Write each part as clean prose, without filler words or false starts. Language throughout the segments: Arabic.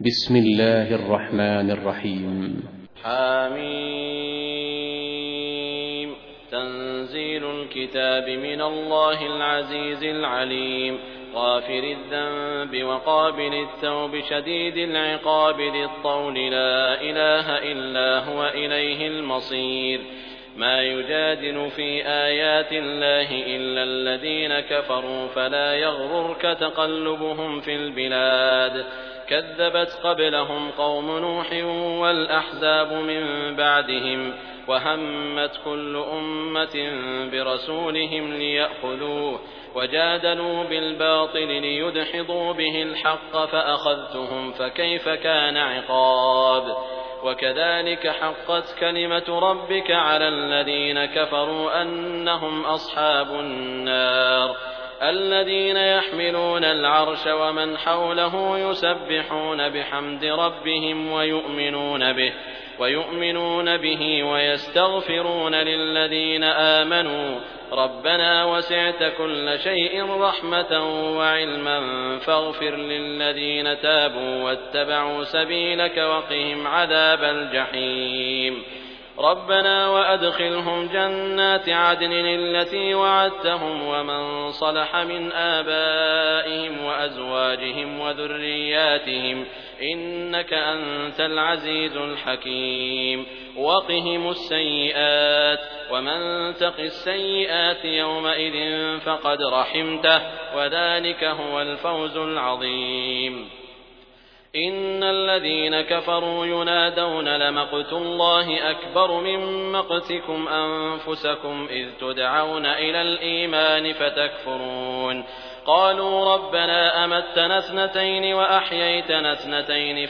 بسم الله الرحمن الرحيم. حميم. تنزيل الكتاب من الله العزيز العليم، غافر الذنب وقابل التوب شديد العقاب ذي الطول، لا إله إلا هو إليه المصير. ما يجادل في آيات الله إلا الذين كفروا، فلا يغررك تقلبهم في البلاد. كذبت قبلهم قوم نوح والأحزاب من بعدهم، وهمت كل أمة برسولهم ليأخذوه، وجادلوا بالباطل ليدحضوا به الحق، فأخذتهم فكيف كان عقاب. وكذلك حقت كلمة ربك على الذين كفروا أنهم أصحاب النار. الذين يحملون العرش ومن حوله يسبحون بحمد ربهم ويؤمنون به ويستغفرون للذين آمنوا ربنا وسعت كل شيء رحمة وعلما فاغفر للذين تابوا واتبعوا سبيلك وقهم عذاب الجحيم. ربنا وأدخلهم جنات عدن التي وعدتهم ومن صلح من آبائهم وأزواجهم وذرياتهم إنك أنت العزيز الحكيم. وقهم السيئات، ومن تق السيئات يومئذ فقد رحمته، وذلك هو الفوز العظيم. إن الذين كفروا ينادون لمقت الله أكبر من مقتكم أنفسكم إذ تدعون إلى الإيمان فتكفرون. قالوا ربنا أمتنا اثنتين وأحييتنا اثنتين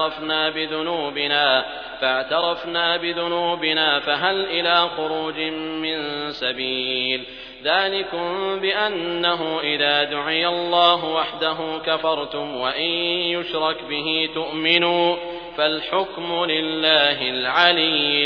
فاعترفنا بذنوبنا فهل إلى خروج من سبيل. ذلكم بأنه إذا دعي الله وحده كفرتم وإن يشرك به تؤمنوا، فالحكم لله العلي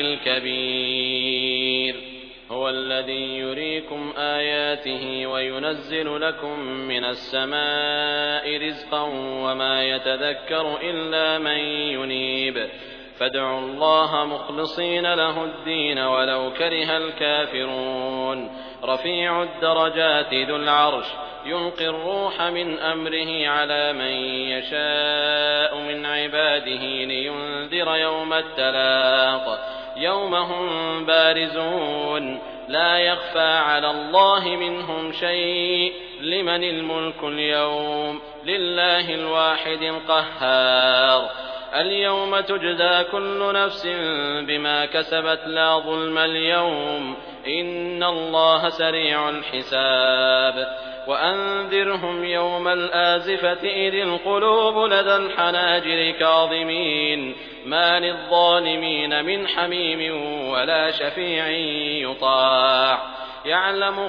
الكبير. هو الذي يريكم آياته وينزل لكم من السماء رزقا وما يتذكر إلا من ينيب. فادعوا الله مخلصين له الدين ولو كره الكافرون. رفيع الدرجات ذو العرش يلقي الروح من أمره على من يشاء من عباده لينذر يوم التلاق، يوم هم بارزون لا يخفى على الله منهم شيء. لمن الملك اليوم؟ لله الواحد القهار. اليوم تجزى كل نفس بما كسبت لا ظلم اليوم، إن الله سريع الحساب. وأنذرهم يوم الآزفة إذ القلوب لدى الحناجر كاظمين، ما للظالمين من حميم ولا شفيع يطاع. يعلم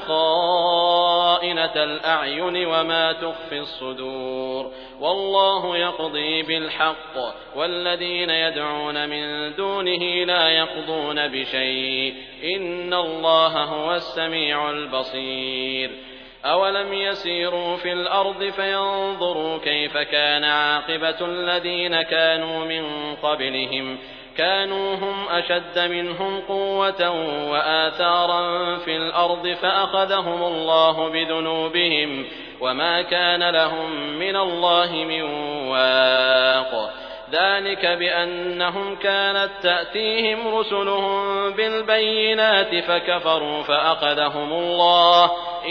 خائنة الأعين وما تخفي الصدور، والله يقضي بالحق، والذين يدعون من دونه لا يقضون بشيء، إن الله هو السميع البصير. أولم يسيروا في الأرض فينظروا كيف كان عاقبة الذين كانوا من قبلهم، كانوا هم أشد منهم قوة وآثارا في الأرض فأخذهم الله بذنوبهم وما كان لهم من الله من واق. ذلك بأنهم كانت تأتيهم رسلهم بالبينات فكفروا فأخذهم الله،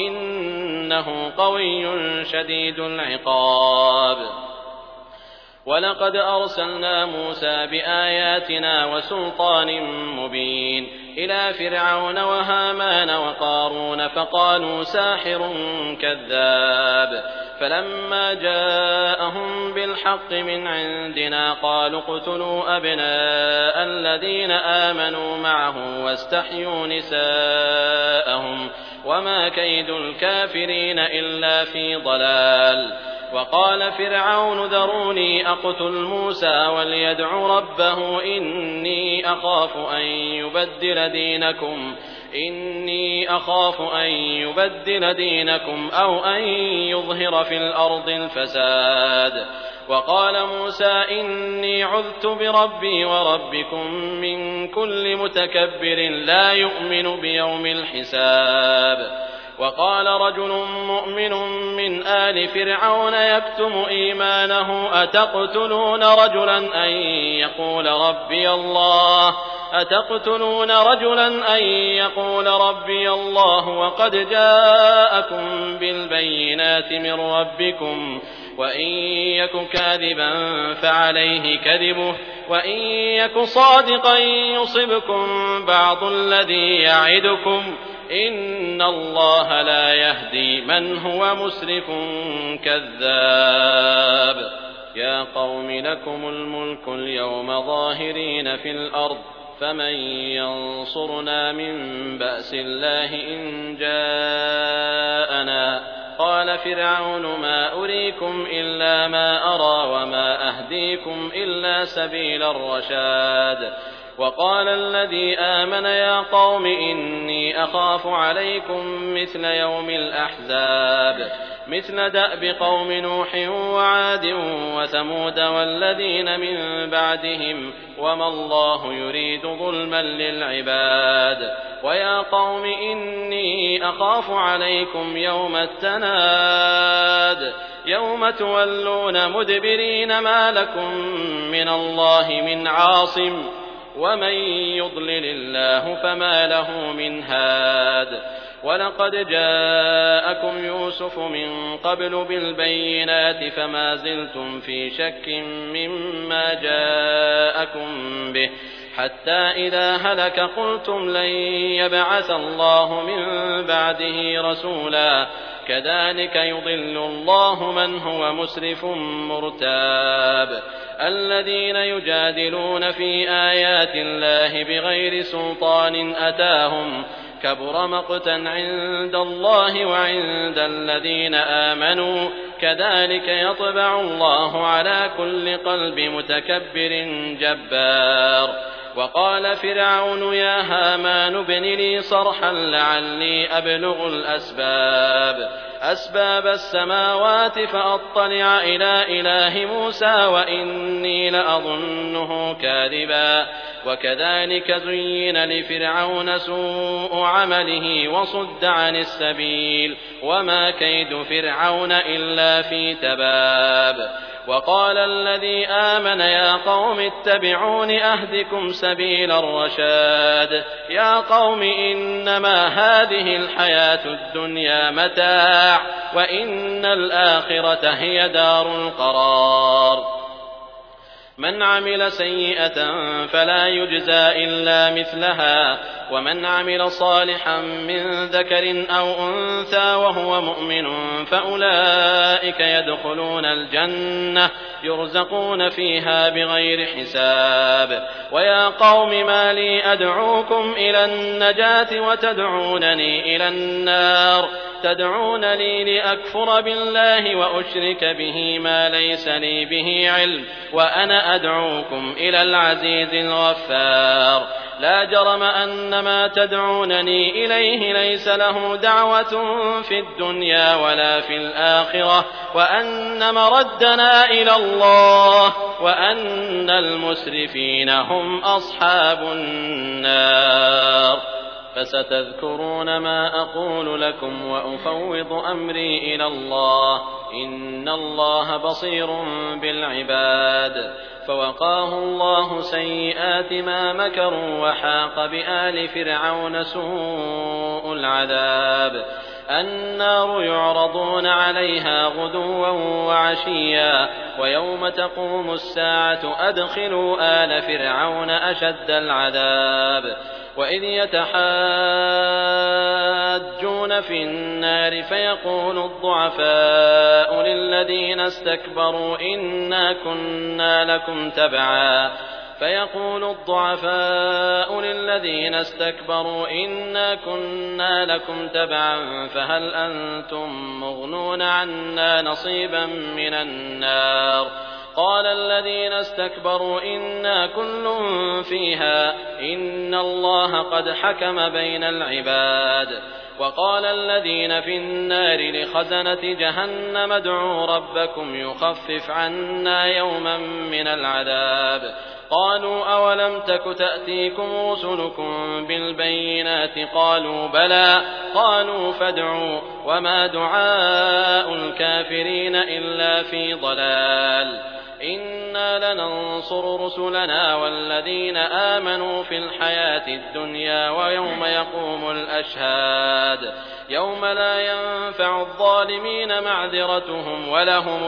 إنه قوي شديد العقاب. ولقد أرسلنا موسى بآياتنا وسلطان مبين إلى فرعون وهامان وقارون فقالوا ساحر كذاب. فلما جاءهم بالحق من عندنا قالوا اقتلوا أبناء الذين آمنوا معه واستحيوا نساءهم، وما كيد الكافرين إلا في ضلال. وقال فرعون ذروني أقتل موسى وليدع ربه إني أخاف أن يبدل دينكم أو أن يظهر في الأرض الفساد. وقال موسى إني عذت بربي وربكم من كل متكبر لا يؤمن بيوم الحساب. وقال رجل مؤمن من آل فرعون يكتم إيمانه أتقتلون رجلا أن يقول ربي الله وقد جاءكم بالبينات من ربكم وإن يك كاذبا فعليه كذبه وإن يك صادقا يصبكم بعض الذي يعدكم إن الله لا يهدي من هو مسرف كذاب. يا قوم لكم الملك اليوم ظاهرين في الأرض فمن ينصرنا من بأس الله إن جاءنا. قال فرعون ما أريكم إلا ما أرى وما أهديكم إلا سبيل الرشاد. وقال الذي آمن يا قوم إني أخاف عليكم مثل يوم الأحزاب مثل دأب قوم نوح وعاد وثمود والذين من بعدهم وما الله يريد ظلما للعباد. ويا قوم إني أخاف عليكم يوم التناد يوم تولون مدبرين ما لكم من الله من عاصم ومن يضلل الله فما له من هاد. ولقد جاءكم يوسف من قبل بالبينات فما زلتم في شك مما جاءكم به حتى إذا هلك قلتم لن يبعث الله من بعده رسولا كذلك يضل الله من هو مسرف مرتاب. الذين يجادلون في آيات الله بغير سلطان أتاهم كبر مقتا عند الله وعند الذين آمنوا كذلك يطبع الله على كل قلب متكبر جبار. وقال فرعون يا هامان ابن لي صرحا لعلي أبلغ أسباب السماوات فأطلع إلى إله موسى وإني لأظنه كاذبا. وكذلك زين لفرعون سوء عمله وصد عن السبيل وما كيد فرعون إلا في تباب. وقال الذي آمن يا قوم اتبعون أهدكم سبيل الرشاد. يا قوم إنما هذه الحياة الدنيا متاع وإن الآخرة هي دار القرار. من عمل سيئة فلا يجزى إلا مثلها ومن عمل صالحا من ذكر أو أنثى وهو مؤمن فأولئك يدخلون الجنة يرزقون فيها بغير حساب. ويا قوم ما لي أدعوكم إلى النجاة وتدعونني إلى النار تدعونني لأكفر بالله وأشرك به ما ليس لي به علم وأنا أدعوكم إلى العزيز الغفار. لا جرم أن ما تدعونني إليه ليس له دعوة في الدنيا ولا في الآخرة وأن مردنا إلى الله وأن المسرفين هم أصحاب النار. فستذكرون ما أقول لكم وأفوض أمري إلى الله إن الله بصير بالعباد. فوقاه الله سيئات ما مكروا وحاق بآل فرعون سوء العذاب. النار يعرضون عليها غدوا وعشيا ويوم تقوم الساعة أدخلوا آل فرعون أشد العذاب. وإذ يتحاجون في النار فيقول الضعفاء للذين استكبروا إنا كنا لكم تبعا فهل أنتم مغنون عنا نصيبا من النار قال الذين استكبروا إنا كل فيها إن الله قد حكم بين العباد. وقال الذين في النار لخزنة جهنم ادعوا ربكم يخفف عنا يوما من العذاب. قالوا أولم تك تأتيكم رسلكم بالبينات قالوا بلى قالوا فادعوا وما دعاء الكافرين إلا في ضلال. إنا لننصر رسلنا والذين آمنوا في الحياة الدنيا ويوم يقوم الأشهاد يوم لا ينفع الظالمين معذرتهم ولهم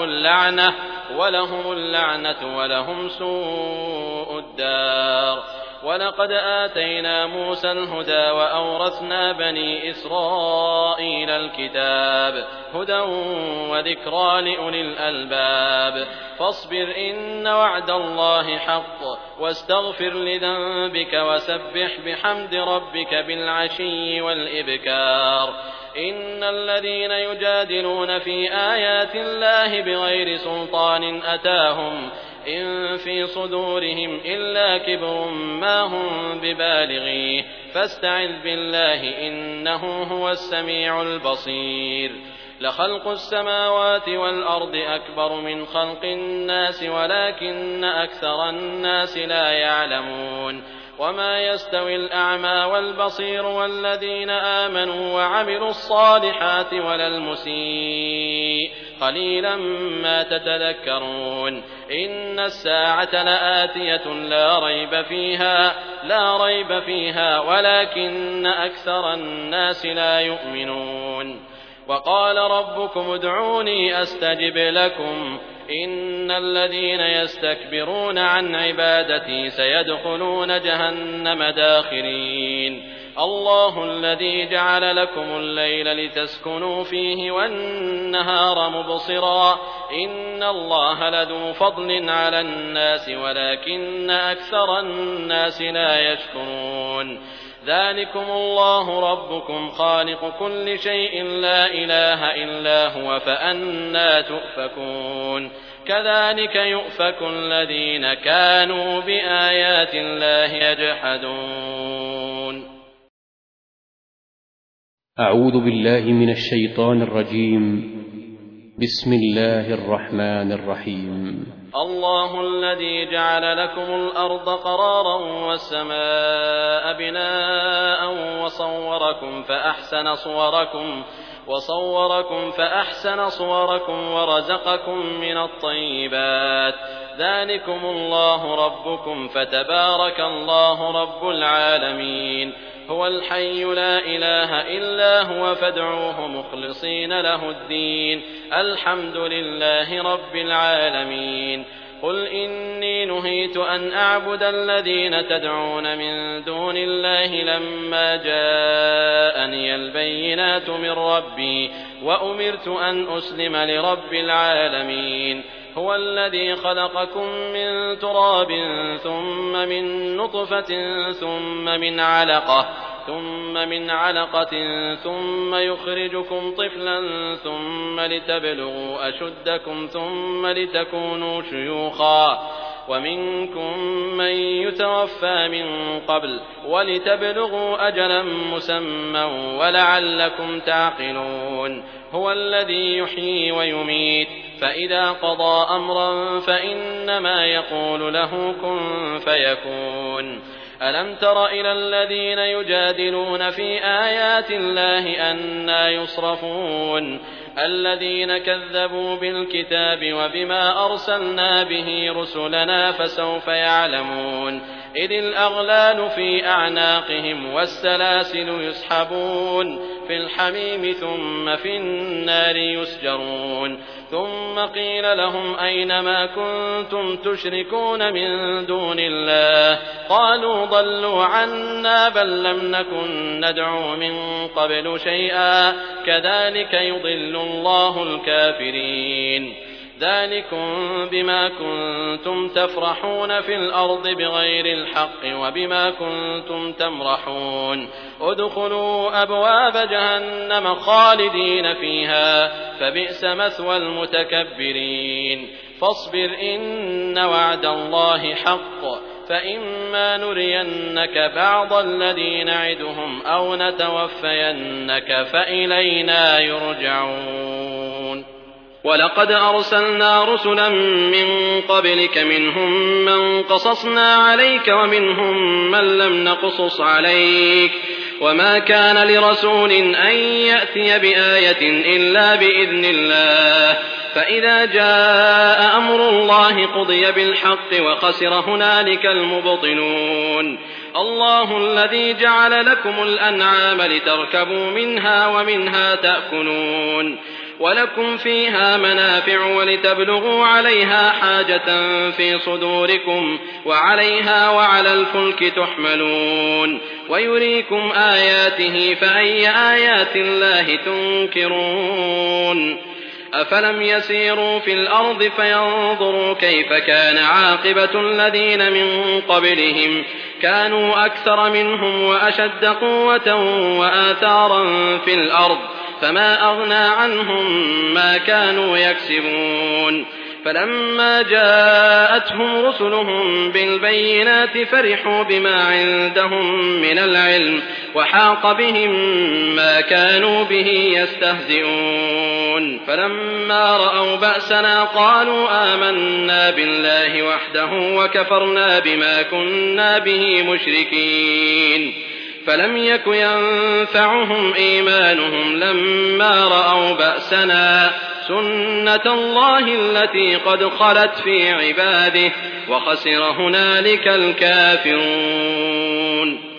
اللعنة ولهم سوء الدار. ولقد آتينا موسى الهدى وأورثنا بني إسرائيل الكتاب هدى وذكرى لأولي الألباب. فاصبر إن وعد الله حق واستغفر لذنبك وسبح بحمد ربك بالعشي والإبكار. إن الذين يجادلون في آيات الله بغير سلطان أتاهم إن في صدورهم إلا كبر ما هم ببالغيه فاستعذ بالله إنه هو السميع البصير. لخلق السماوات والأرض أكبر من خلق الناس ولكن أكثر الناس لا يعلمون. وما يستوي الأعمى والبصير والذين آمنوا وعملوا الصالحات ولا المسيء قليلا ما تتذكرون. إن الساعة لآتية لا ريب فيها ولكن أكثر الناس لا يؤمنون. وقال ربكم ادعوني أستجب لكم إن الذين يستكبرون عن عبادتي سيدخلون جهنم داخرين. الله الذي جعل لكم الليل لتسكنوا فيه والنهار مبصرا إن الله لذو فضل على الناس ولكن أكثر الناس لا يشكرون. ذلكم الله ربكم خالق كل شيء لا إله إلا هو فأنى تؤفكون. كذلك يؤفك الذين كانوا بآيات الله يجحدون. أعوذ بالله من الشيطان الرجيم. بسم الله الرحمن الرحيم. الله الذي جعل لكم الأرض قرارا والسماء بناء وصوركم فأحسن صوركم ورزقكم من الطيبات. ذلكم الله ربكم فتبارك الله رب العالمين. هو الحي لا إله إلا هو فادعوه مخلصين له الدين الحمد لله رب العالمين. قل إني نهيت أن أعبد الذين تدعون من دون الله لما جاءني البينات من ربي وأمرت أن أسلم لرب العالمين. هو الذي خلقكم من تراب ثم من نطفة ثم من علقة ثم يخرجكم طفلا ثم لتبلغوا أشدكم ثم لتكونوا شيوخا ومنكم من يتوفى من قبل ولتبلغوا أجلا مسمى ولعلكم تعقلون. هو الذي يحيي ويميت فإذا قضى أمرا فإنما يقول له كن فيكون. ألم تر إلى الذين يجادلون في آيات الله أنى يصرفون الذين كذبوا بالكتاب وبما أرسلنا به رسلنا فسوف يعلمون. إذ الأغلال في أعناقهم والسلاسل يسحبون في الحميم ثم في النار يسجرون. ثم قيل لهم أين ما كنتم تشركون من دون الله قالوا ضلوا عنا بل لم نكن ندعو من قبل شيئا كذلك يضل الله الكافرين. ذلكم بما كنتم تفرحون في الأرض بغير الحق وبما كنتم تمرحون. ادخلوا أبواب جهنم خالدين فيها فبئس مثوى المتكبرين. فاصبر إن وعد الله حق فإما نرينك بعض الذي نعدهم أو نتوفينك فإلينا يرجعون ولقد أرسلنا رسلا من قبلك منهم من قصصنا عليك ومنهم من لم نقصص عليك وما كان لرسول أن يأتي بآية إلا بإذن الله فإذا جاء أمر الله قضي بالحق وخسر هنالك المبطلون الله الذي جعل لكم الأنعام لتركبوا منها ومنها تأكلون ولكم فيها منافع ولتبلغوا عليها حاجة في صدوركم وعليها وعلى الفلك تحملون ويريكم آياته فأي آيات الله تنكرون أفلم يسيروا في الأرض فينظروا كيف كان عاقبة الذين من قبلهم كانوا أكثر منهم وأشد قوة وآثارا في الأرض فما أغنى عنهم ما كانوا يكسبون فلما جاءتهم رسلهم بالبينات فرحوا بما عندهم من العلم وحاق بهم ما كانوا به يستهزئون فلما رأوا بأسنا قالوا آمنا بالله وحده وكفرنا بما كنا به مشركين فلم يك ينفعهم إيمانهم لما رأوا بأسنا سنة الله التي قد خلت في عباده وخسر هنالك الكافرون